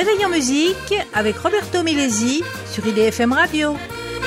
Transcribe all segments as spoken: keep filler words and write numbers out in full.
Réveil en musique avec Roberto Milesi sur I D F M Radio.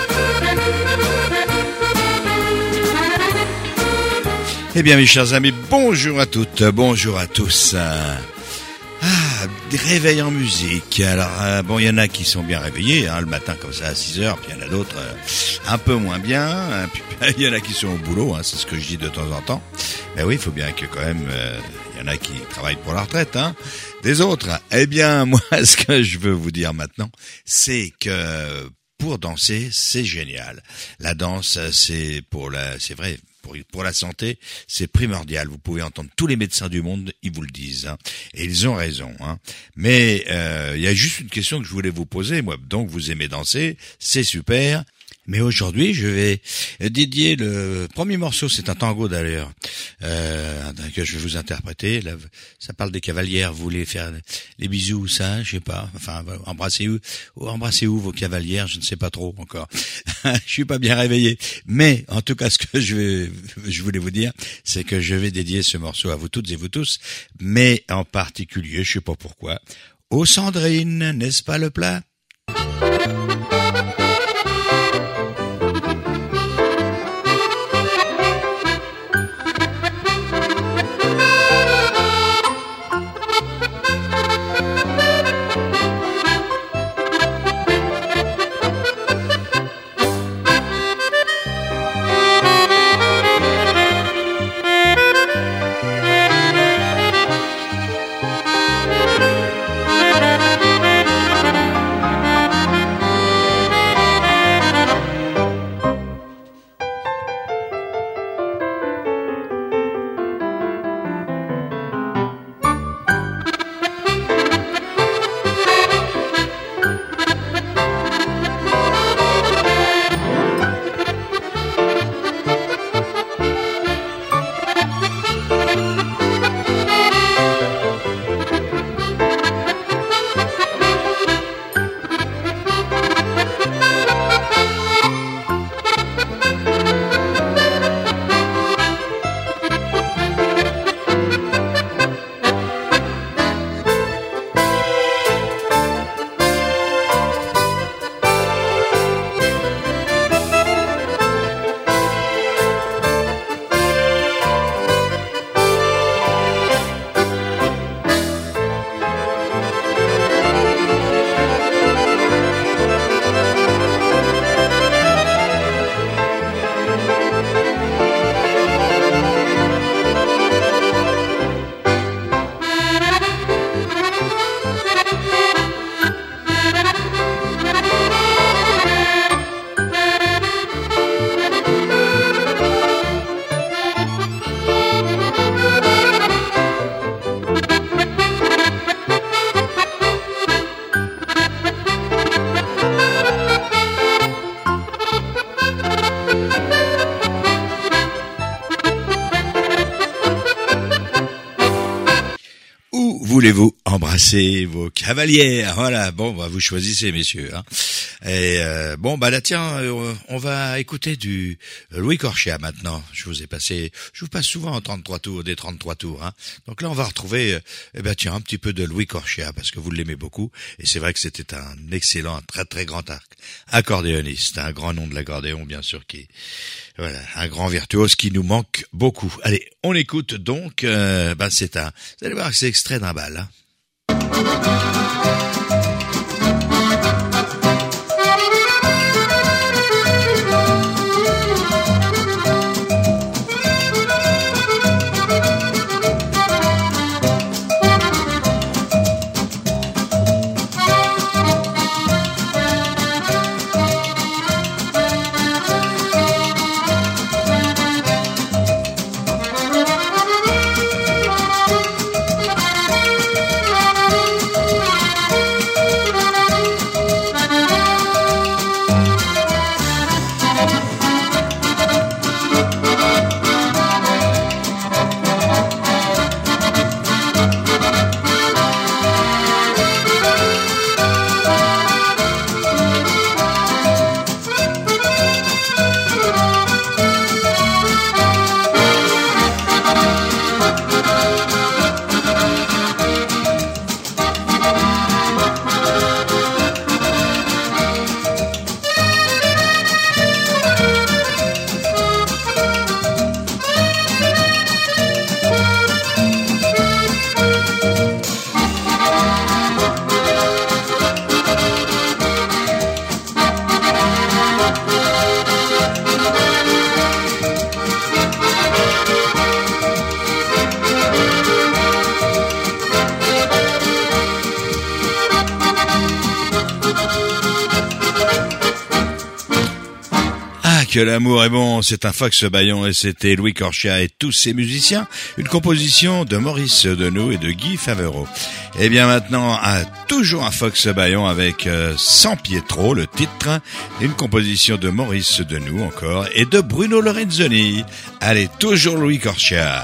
Eh bien, mes chers amis, bonjour à toutes, bonjour à tous. Ah, réveil en musique. Alors, euh, bon, il y en a qui sont bien réveillés, hein, le matin comme ça à six heures, puis il y en a d'autres euh, un peu moins bien, hein, puis il y en a qui sont au boulot, hein, c'est ce que je dis de temps en temps. Ben oui, il faut bien que quand même, euh, il y en a qui travaillent pour la retraite, hein. Des autres, eh bien, moi, ce que je veux vous dire maintenant, c'est que pour danser, c'est génial. La danse, c'est pour la, c'est vrai, pour, pour la santé, c'est primordial. Vous pouvez entendre tous les médecins du monde, ils vous le disent, hein, et ils ont raison, hein. Mais euh, il y a juste une question que je voulais vous poser, moi. Donc, vous aimez danser, c'est super. Mais aujourd'hui, je vais dédier le premier morceau, c'est un tango d'ailleurs, euh, que je vais vous interpréter. Là, ça parle des cavalières, vous voulez faire les bisous, ça, je sais pas. Enfin, embrassez où, embrassez où vos cavalières, je ne sais pas trop encore. Je suis pas bien réveillé. Mais en tout cas, ce que je vais, je voulais vous dire, c'est que je vais dédier ce morceau à vous toutes et vous tous, mais en particulier, je sais pas pourquoi, aux Sandrine, n'est-ce pas le plat? Voulez-vous embrasser vos cavalières? Voilà, bon, bah, vous choisissez, messieurs, hein. Et euh, bon, bah là, tiens, euh, on va écouter du Louis Corchia maintenant. Je vous ai passé, je vous passe souvent en trente-trois tours, des trente-trois tours, hein. Donc là, on va retrouver, euh, eh ben tiens, un petit peu de Louis Corchia parce que vous l'aimez beaucoup. Et c'est vrai que c'était un excellent, un très très grand arc accordéoniste, un grand nom de l'accordéon, bien sûr, qui, voilà, un grand virtuose qui nous manque beaucoup. Allez, on écoute donc. Euh, ben c'est un, vous allez voir que c'est extrait d'un bal, hein. Thank you. que l'amour est bon, c'est un Fox Bayon et c'était Louis Corchia et tous ses musiciens, une composition de Maurice Deneau et de Guy Favereau. Et bien maintenant, un, toujours un Fox Bayon avec euh, San Pietro, le titre, une composition de Maurice Deneau encore et de Bruno Lorenzoni. Allez, toujours Louis Corchia.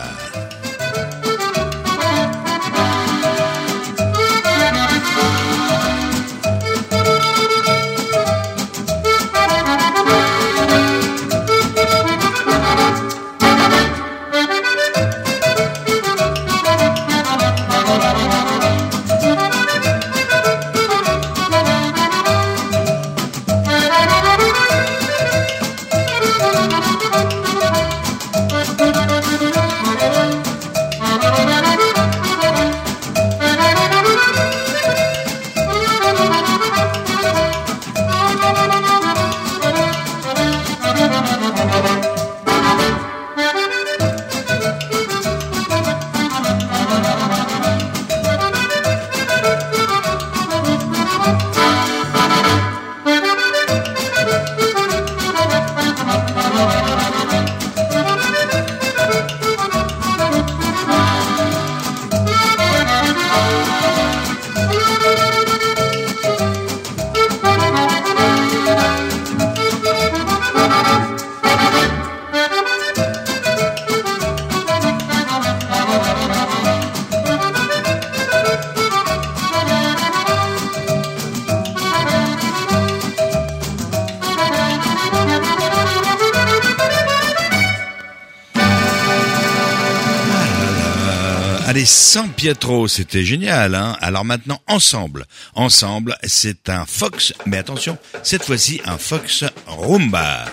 Allez, San Pietro, c'était génial, hein. Alors maintenant, ensemble, ensemble, c'est un Fox, mais attention, cette fois-ci, un Fox Rumba.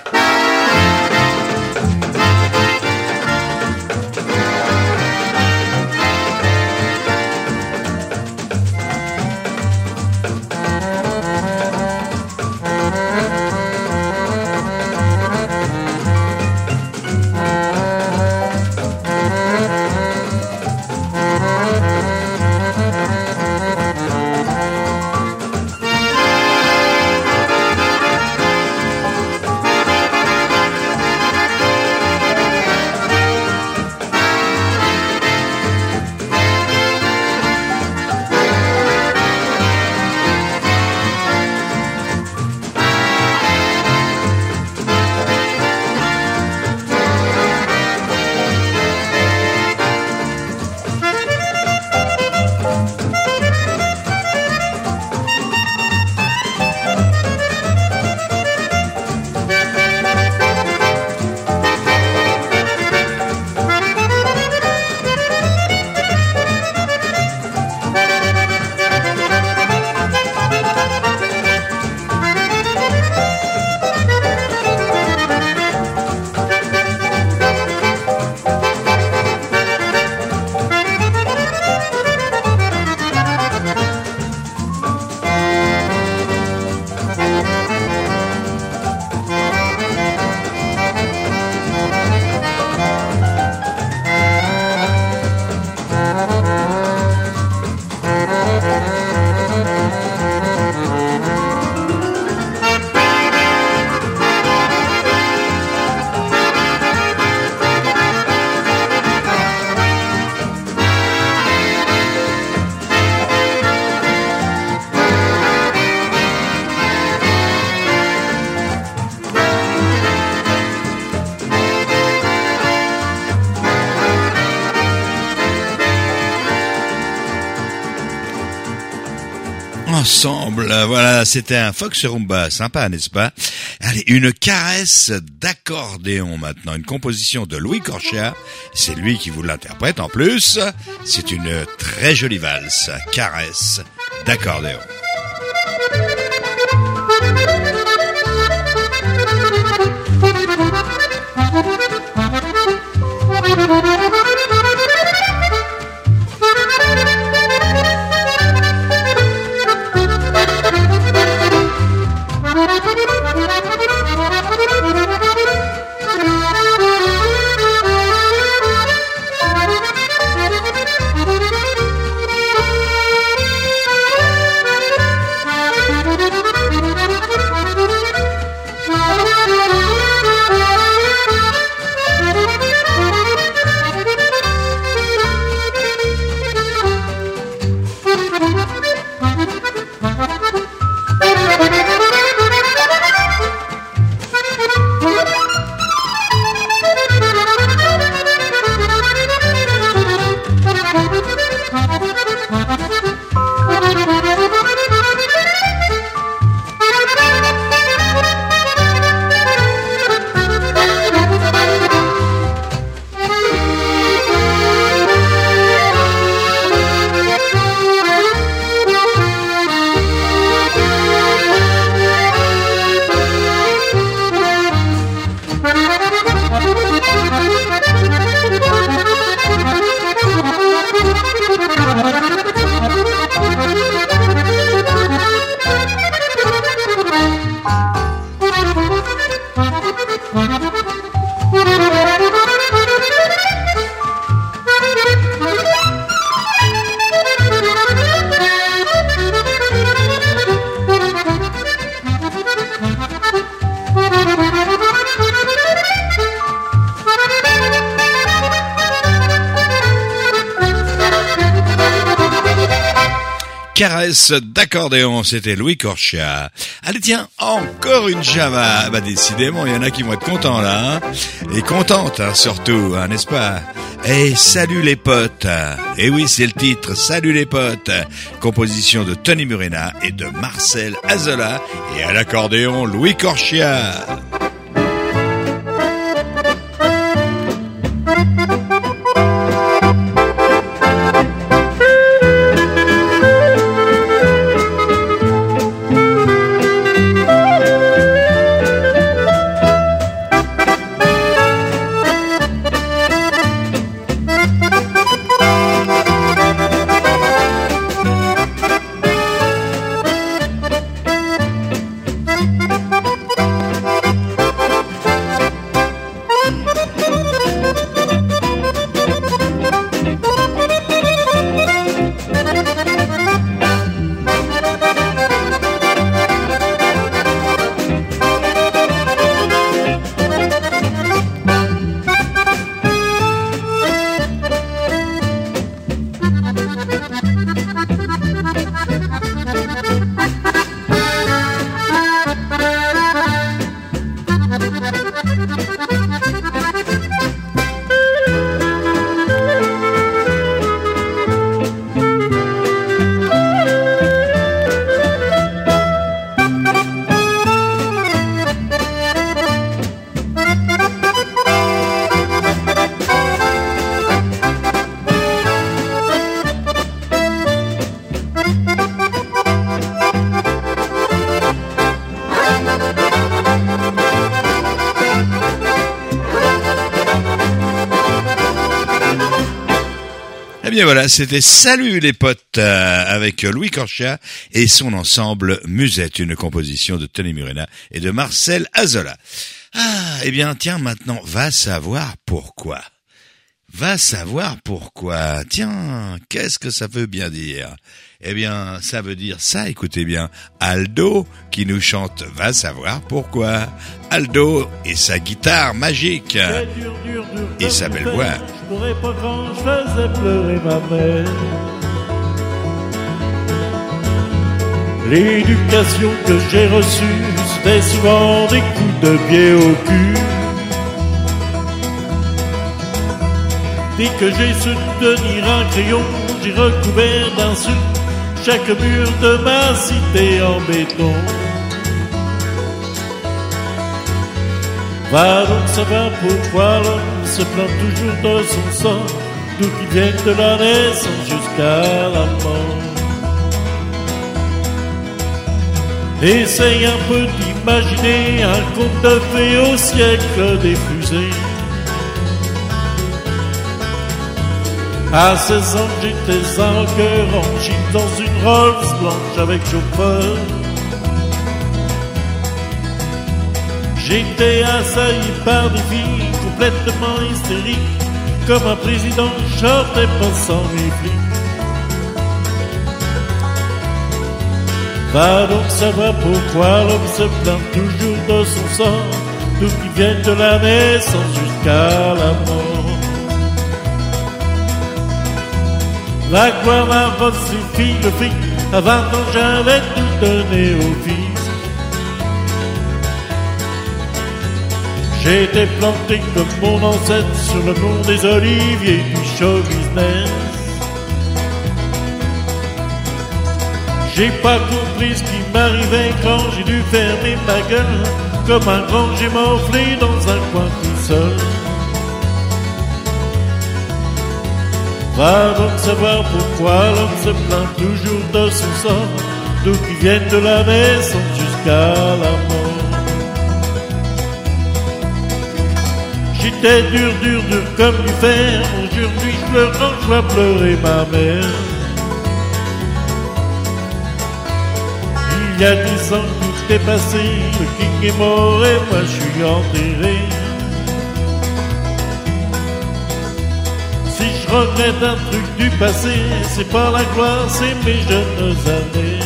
Ensemble, voilà, c'était un Fox Rumba, sympa, n'est-ce pas? Allez, une caresse d'accordéon maintenant, une composition de Louis Corchia, c'est lui qui vous l'interprète en plus, c'est une très jolie valse, caresse d'accordéon. caresse d'accordéon, c'était Louis Corchia. Allez tiens, encore une Java. Bah décidément, il y en a qui vont être contents là, hein. Et contentes hein, surtout, hein, n'est-ce pas? Eh, salut les potes. Eh oui, c'est le titre, Salut les potes. Composition de Tony Murena et de Marcel Azola. Et à l'accordéon, Louis Corchia. Eh bien voilà, c'était Salut les potes euh, avec Louis Corchia et son ensemble Musette, une composition de Tony Murena et de Marcel Azola. Ah, eh bien tiens, maintenant, va savoir pourquoi. Va savoir pourquoi. Tiens, qu'est-ce que ça veut bien dire? Eh bien, ça veut dire ça, écoutez bien. Aldo qui nous chante Va savoir pourquoi. Aldo et sa guitare magique. Dur, dur, dur, et sa belle voix. Je pourrais pas quand je faisais pleurer ma mère. L'éducation que j'ai reçue, c'était souvent des coups de pied au cul. Dès que j'ai su tenir un crayon, j'ai recouvert d'insultes chaque mur de ma cité en béton. Va donc savoir pourquoi l'homme se plaint toujours de son sort, d'où qu'il vienne de la naissance jusqu'à la mort. Essaye un peu d'imaginer un conte de fées au siècle des fusées. À seize ans, j'étais un rocker en jean dans une Rolls blanche avec chauffeur. J'étais assailli par des filles complètement hystériques, comme un président short et pensant mes flics. Va donc savoir pourquoi l'homme se plaint toujours de son sort, d'où qu'il vienne de la naissance jusqu'à la mort. La gloire m'a suffi le fric, à vingt ans j'avais tout donné au fils. J'étais planté comme mon ancêtre sur le mont des oliviers du show business. J'ai pas compris ce qui m'arrivait quand j'ai dû fermer ma gueule, comme un grand j'ai morflé dans un coin tout seul. Va donc savoir pourquoi l'homme se plaint toujours de son sort, d'où qu'il vienne de la naissance jusqu'à la mort. J'étais dur, dur, dur comme du fer, aujourd'hui je pleure quand je vois pleurer ma mère. Il y a dix ans tout est passé, le king est mort et moi je suis enterré. Si je regrette un truc du passé, c'est pas la gloire, c'est mes jeunes années.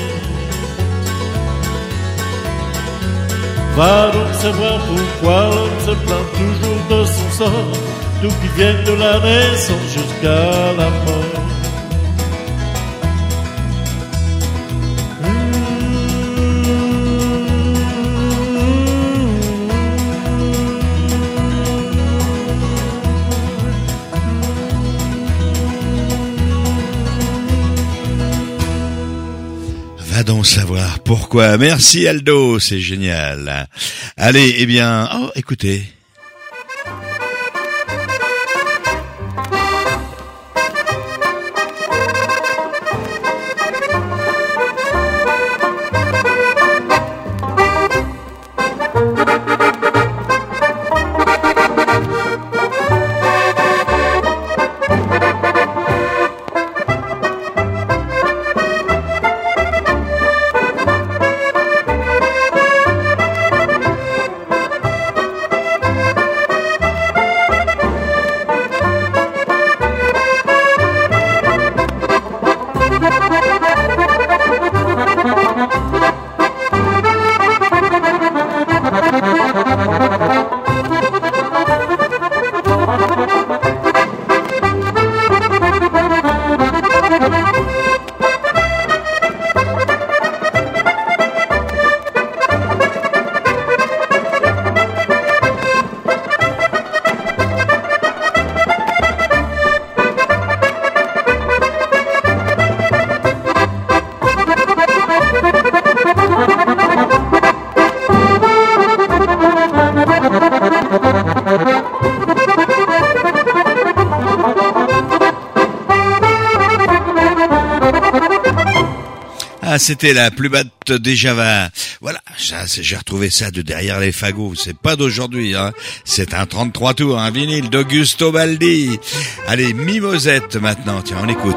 Va donc savoir pourquoi l'homme se plaint toujours de son sort, d'où qu'il vienne de la naissance jusqu'à la mort. Va donc savoir pourquoi. Merci Aldo, c'est génial. Allez, eh bien, oh, écoutez. C'était la plus batte des Java. Voilà, ça, c'est, j'ai retrouvé ça de derrière les fagots. C'est pas d'aujourd'hui, hein. C'est un trente-trois tours, un vinyle d'Augusto Baldi. Allez, Mimosette maintenant. Tiens, on écoute.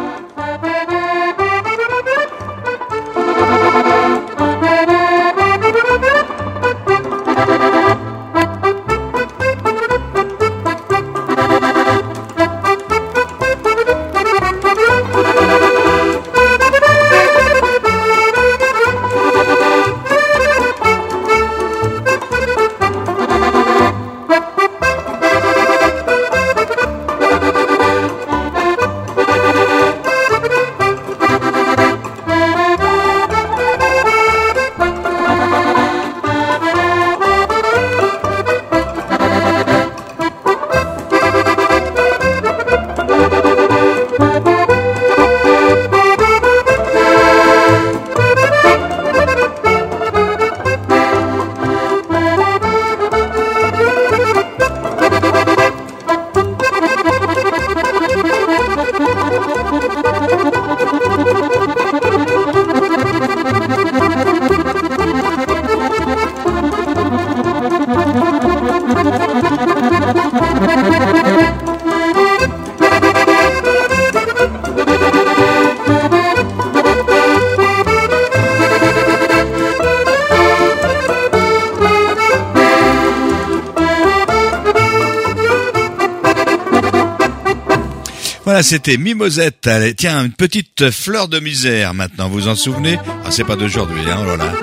Voilà, c'était Mimosette. Allez, tiens, une petite fleur de misère maintenant, vous en souvenez? Ah, c'est pas d'aujourd'hui, hein, oh là là.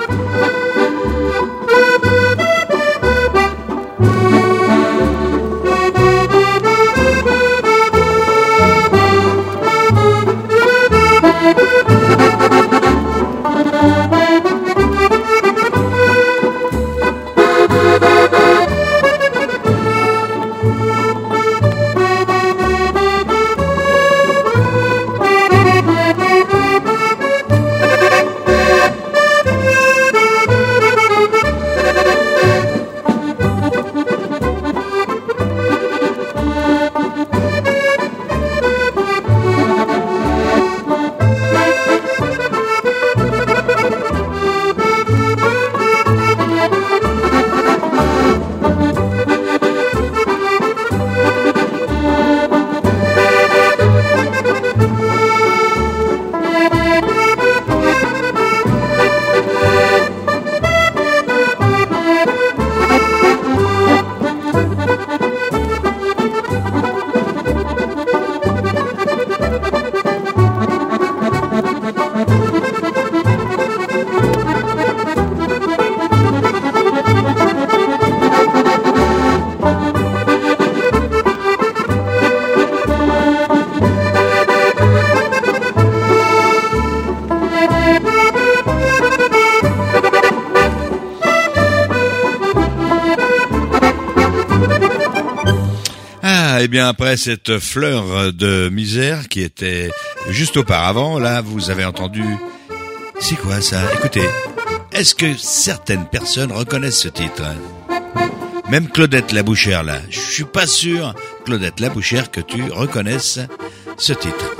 Eh bien, après cette fleur de misère qui était juste auparavant, là, vous avez entendu C'est quoi ça? Écoutez, est-ce que certaines personnes reconnaissent ce titre? Même Claudette Labouchère là, je suis pas sûr, Claudette Labouchère, que tu reconnaisses ce titre.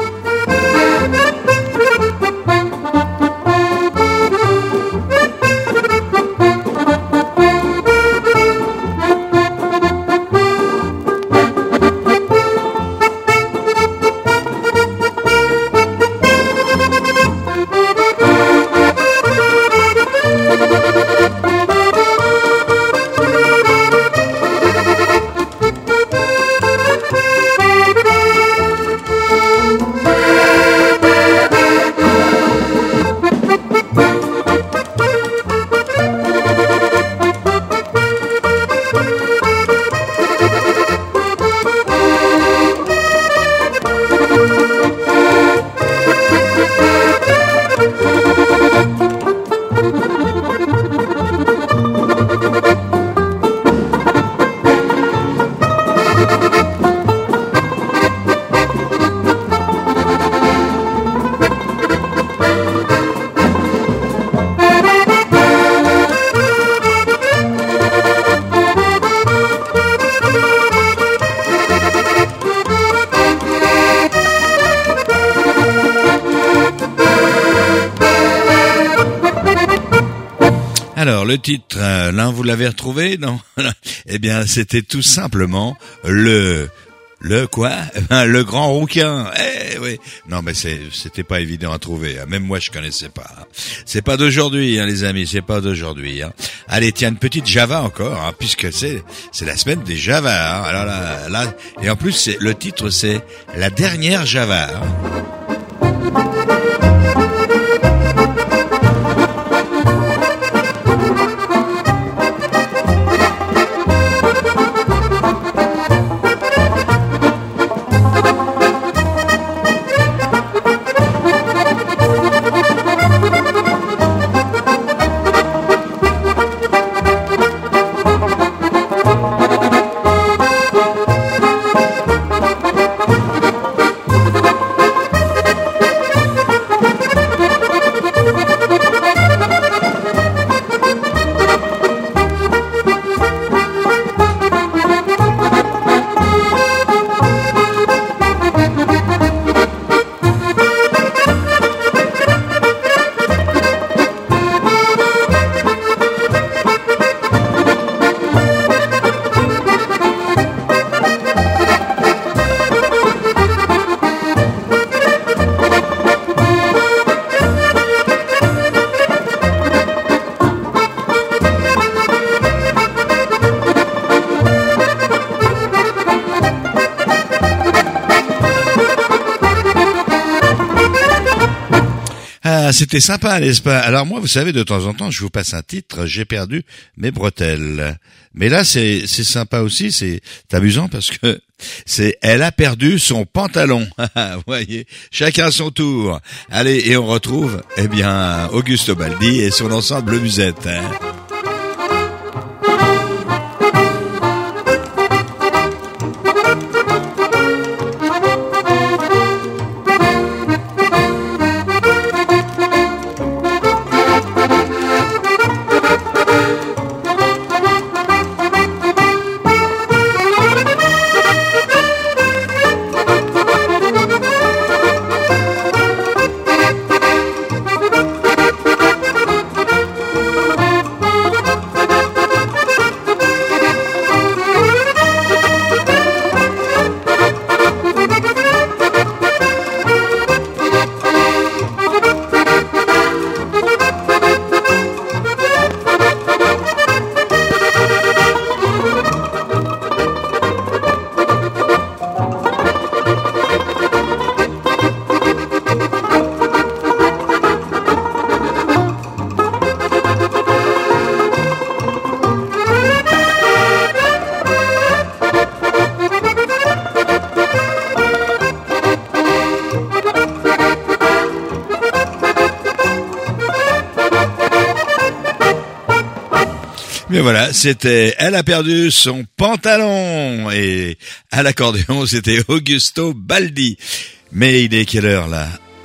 Alors, le titre, euh, là, vous l'avez retrouvé, non? Eh bien, c'était tout simplement le... Le quoi? Le Grand Rouquin. Eh oui. Non, mais c'est, c'était pas évident à trouver. Même moi, je connaissais pas. C'est pas d'aujourd'hui, hein, les amis. C'est pas d'aujourd'hui. Hein. Allez, tiens, une petite Java encore, hein, puisque c'est, c'est la semaine des Java. Hein. Alors là, là, et en plus, c'est, le titre, c'est la dernière Java. Hein. C'était sympa, n'est-ce pas? Alors moi, vous savez, de temps en temps, je vous passe un titre, j'ai perdu mes bretelles. Mais là, c'est c'est sympa aussi, c'est amusant parce que c'est elle a perdu son pantalon. Vous voyez, chacun son tour. Allez, et on retrouve, eh bien, Augusto Baldi et son ensemble Musette. Hein. Mais voilà, c'était elle a perdu son pantalon et à l'accordéon c'était Augusto Baldi. Mais il est quelle heure là?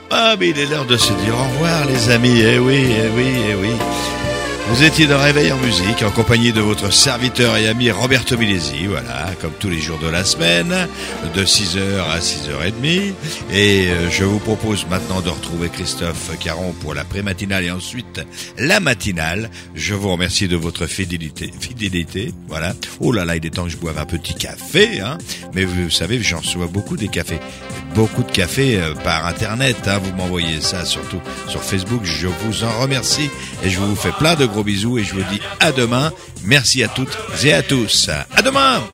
Ah, mais il est l'heure de se dire au revoir, les amis. Eh oui, eh oui, eh oui. Vous étiez dans Réveil en musique, en compagnie de votre serviteur et ami Roberto Milesi, voilà, comme tous les jours de la semaine, de six heures à six heures trente. Et je vous propose maintenant de retrouver Christophe Caron pour la pré-matinale et ensuite la matinale. Je vous remercie de votre fidélité, fidélité, voilà. Oh là là, il est temps que je boive un petit café, hein. Mais vous savez, j'en reçois beaucoup des cafés. Beaucoup de café euh, par internet, hein. Vous m'envoyez ça surtout sur Facebook. Je vous en remercie et je vous fais plein de gros bisous et je vous dis à demain. Merci à toutes et à tous. À demain.